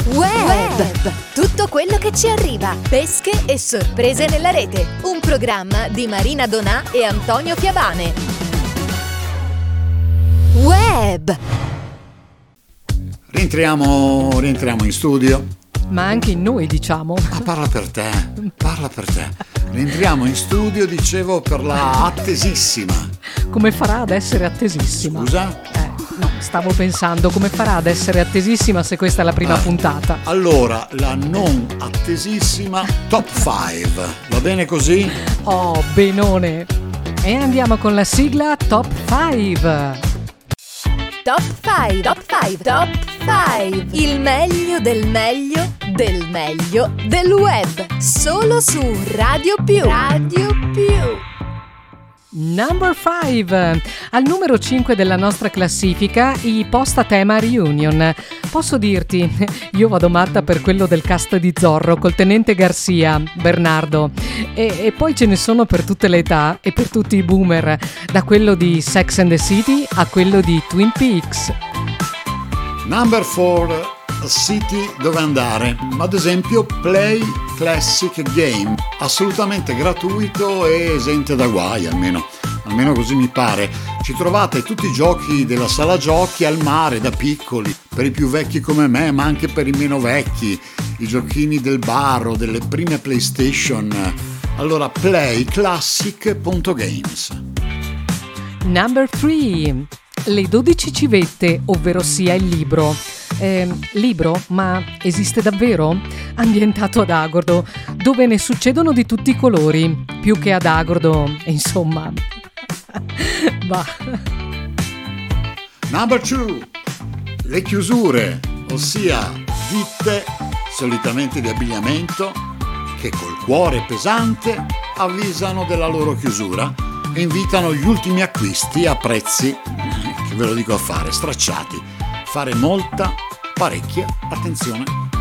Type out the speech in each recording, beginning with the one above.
Web. Tutto quello che ci arriva. Pesche e sorprese nella rete. Un programma di Marina Donà e Antonio Fiabane. Web. Rientriamo in studio. Ma anche in noi, diciamo. Parla per te. Rientriamo in studio, dicevo, per la attesissima. Come farà ad essere attesissima? Scusa? No, stavo pensando come farà ad essere attesissima se questa è la prima puntata. Allora, la non attesissima Top 5. Va bene così? Oh, benone. E andiamo con la sigla Top 5. Top 5, Top 5, Top 5. Il meglio del meglio del meglio del web. Solo su Radio Più. Radio Più. Number 5. Al numero 5 della nostra classifica i post a tema reunion. Posso dirti, io vado matta per quello del cast di Zorro col tenente Garcia, Bernardo, e poi ce ne sono per tutte le età e per tutti i boomer, da quello di Sex and the City a quello di Twin Peaks. Number 4. Siti dove andare, ad esempio Play Classic Game, assolutamente gratuito e esente da guai, almeno così mi pare. Ci trovate tutti i giochi della sala giochi al mare da piccoli, per i più vecchi come me, ma anche per i meno vecchi, i giochini del bar o delle prime PlayStation. Allora, playclassic.games. Number 3. Le 12 civette, ovvero sia il libro. Libro? Ma esiste davvero? Ambientato ad Agordo, dove ne succedono di tutti i colori, più che ad Agordo, insomma. Va. Number 2. Le chiusure, ossia ditte, solitamente di abbigliamento, che col cuore pesante avvisano della loro chiusura e invitano gli ultimi acquisti a prezzi, che ve lo dico a fare, stracciati. Fare parecchia attenzione.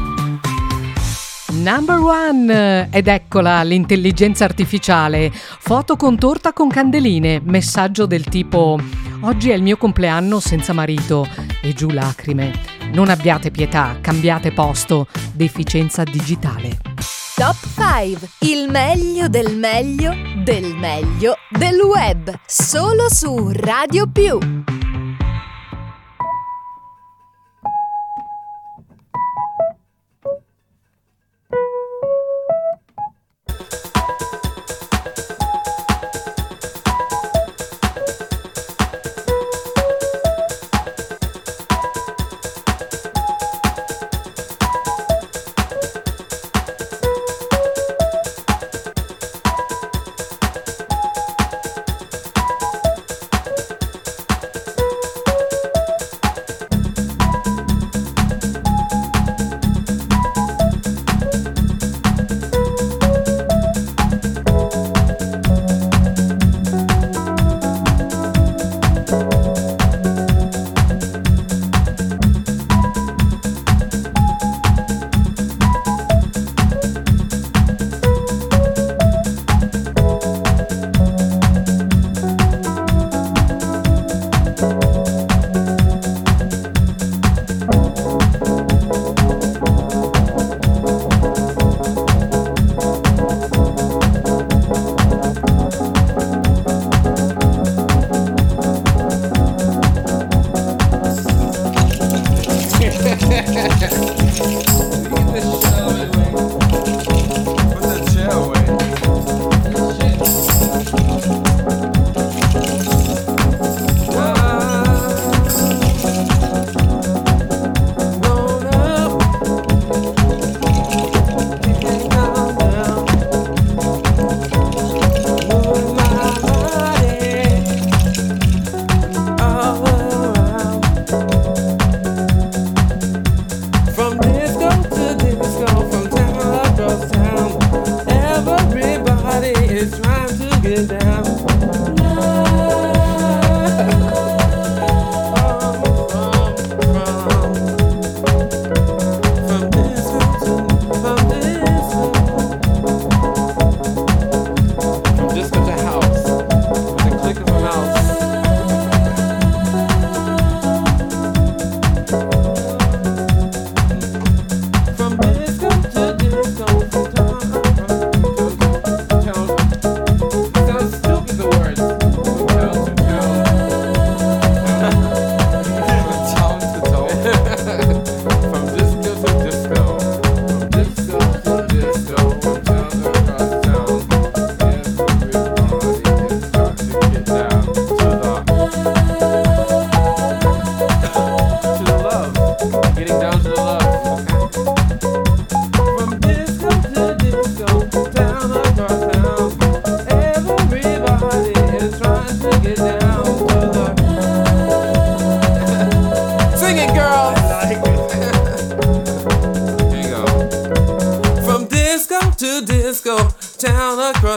Number 1. Ed eccola l'intelligenza artificiale. Foto con torta con candeline. Messaggio del tipo: oggi è il mio compleanno senza marito. E giù lacrime. Non abbiate pietà, cambiate posto. Deficienza digitale. Top 5. Il meglio del meglio del meglio del web. Solo su Radio Più.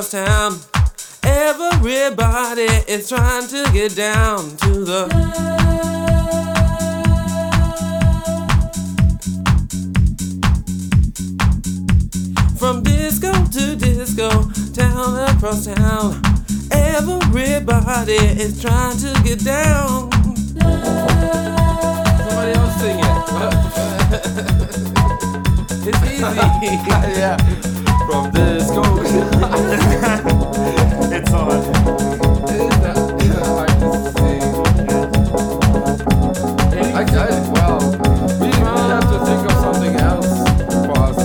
across town. Everybody is trying to get down to the from disco to disco, town across town. Everybody is trying to get down. Somebody else sing it. It's easy. Yeah. From disco. It's on. It's hard to sing. Well, we have to think of something else for us.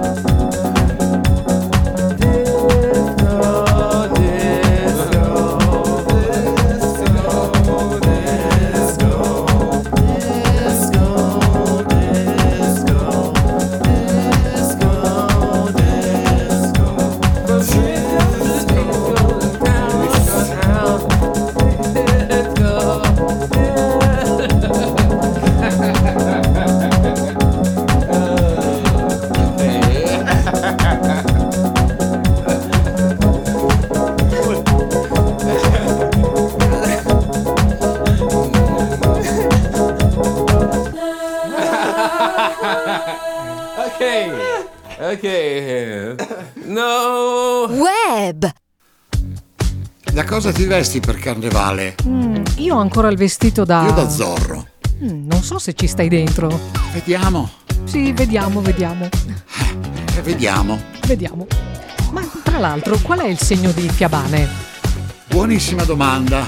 Ok. No. Web. Da cosa ti vesti per carnevale? Io ho ancora il vestito da... Io da Zorro. Non so se ci stai dentro. Vediamo. Sì, vediamo. Vediamo. Vediamo. Ma tra l'altro, qual è il segno di Fiabane? Buonissima domanda.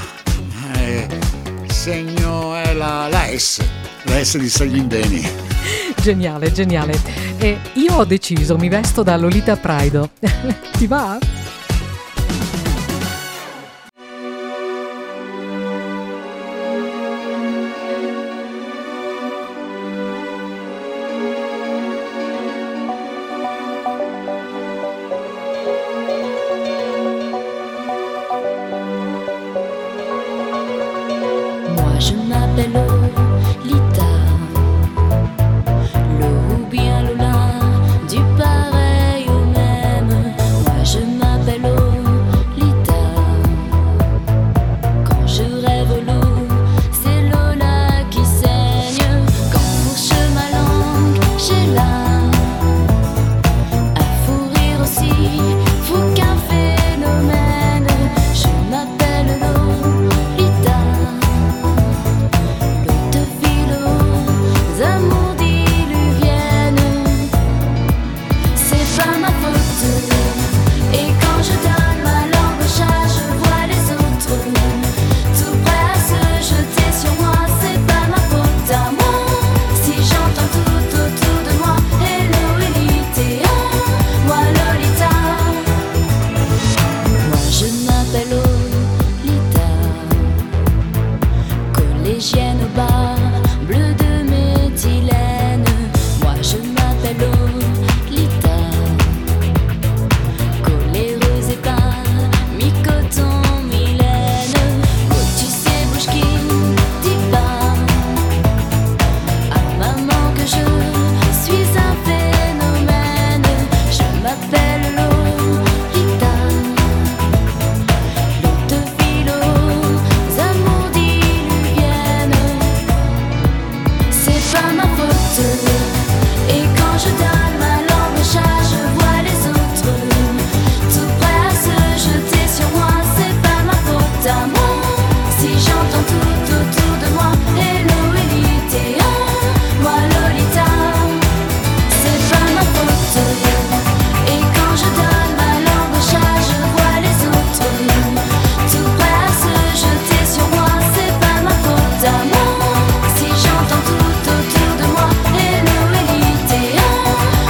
Segno è la S. La S di Saglimbeni. Geniale. E io ho deciso, mi vesto da Lolita Praido. Ti va? Moi je m'appelle Lolita, Lo ou bien Lola, du pareil au même. Moi je m'appelle Lolita. Quand je rêve l'eau, c'est Lola qui saigne. Quand fourche ma langue, j'ai là un fou rire aussi, fou qu'un phénomène. Je m'appelle Lolita. L'eau de philo, amours diluviennes. C'est pas ma faute. Et quand je donne ma langue au chat, je vois les autres tout prêts à se jeter sur moi. C'est pas ma faute à moi. Si j'entends tout autour de moi, hello Elite, moi Lolita. Moi je m'appelle Lolita, collégienne au bar, bleu de méthylène. Moi je m'appelle Lolita, coléreuse et pas mi-coton, mi-laine. Oh tu sais bouge qui dit pas à maman que je suis un phénomène. Je m'appelle Lolita. L'eau de philo, amours diluviennes. C'est pas ma faute. Et quand je donne ma langue au chat, je vois les autres tout prêts à se jeter sur moi. C'est pas ma faute à moi. Si j'entends tout autour de moi, hello Elite, moi Lolita. C'est pas ma faute. Et quand je donne ma langue au chat, je vois les autres tout prêts à se jeter sur moi. C'est pas ma faute à moi. Si j'entends tout autour de moi, hello Elite,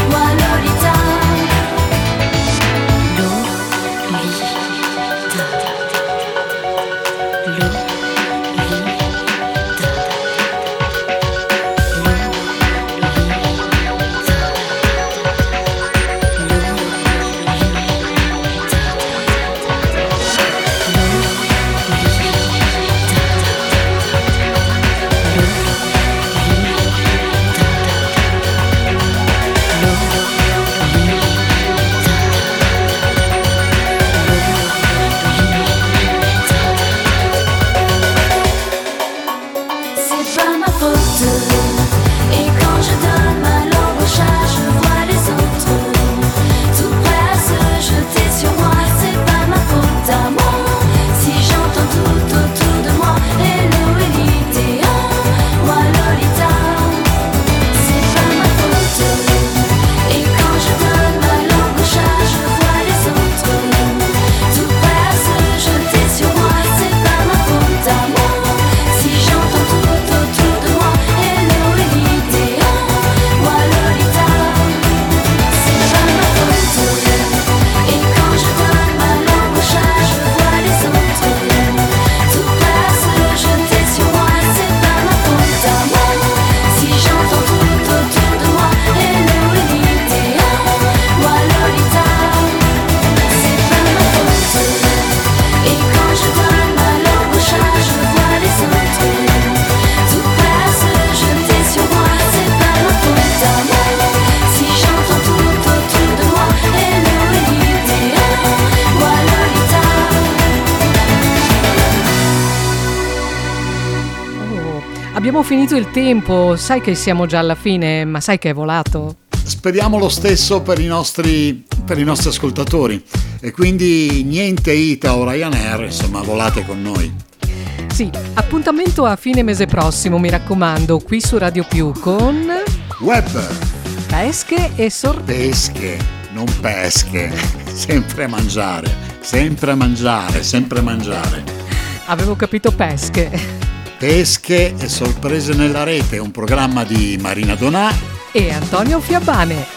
abbiamo finito il tempo, sai che siamo già alla fine, ma sai che è volato? Speriamo lo stesso per i nostri ascoltatori, e quindi niente ITA o Ryanair, insomma, volate con noi. Sì, appuntamento a fine mese prossimo, mi raccomando, qui su Radio Più con Web, pesche e pesche, non pesche, sempre a mangiare, sempre a mangiare, sempre a mangiare. Avevo capito pesche. Pesche e sorprese nella rete, un programma di Marina Donà E Antonio Fiabbane.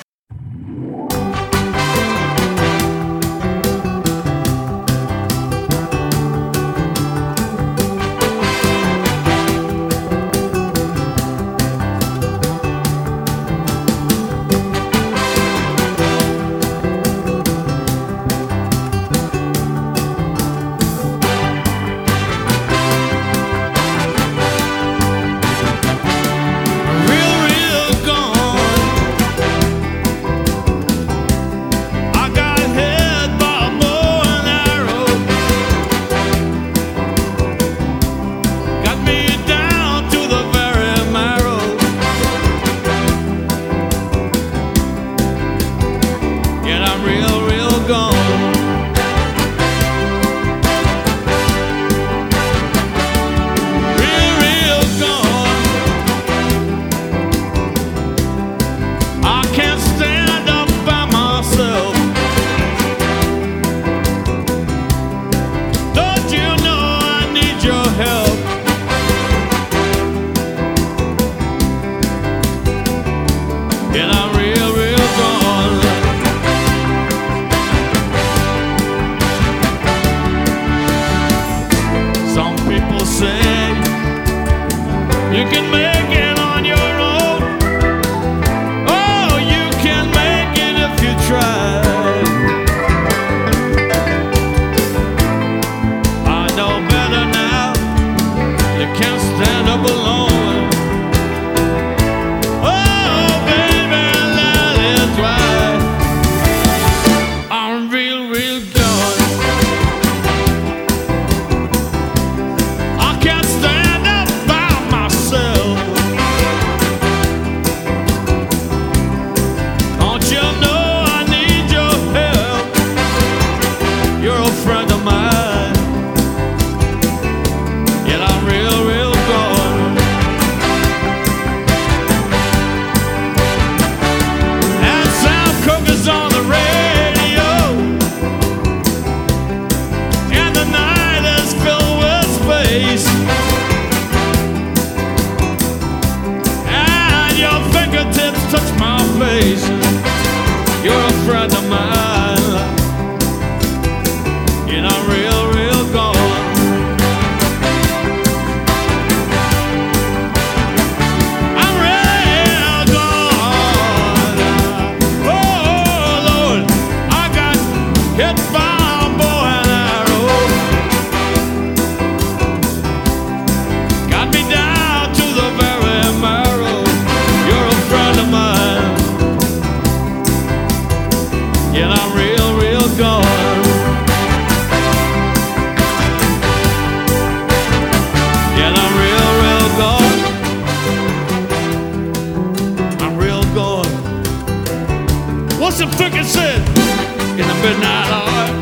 What's the frickin' said in the midnight hour?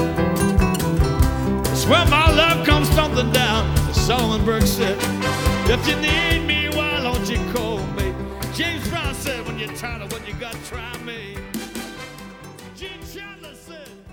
It's where my love comes thumping down. Sullenberg said, if you need me, why don't you call me? James Brown said, when you're tired of what you got, try me. Gene Chandler said,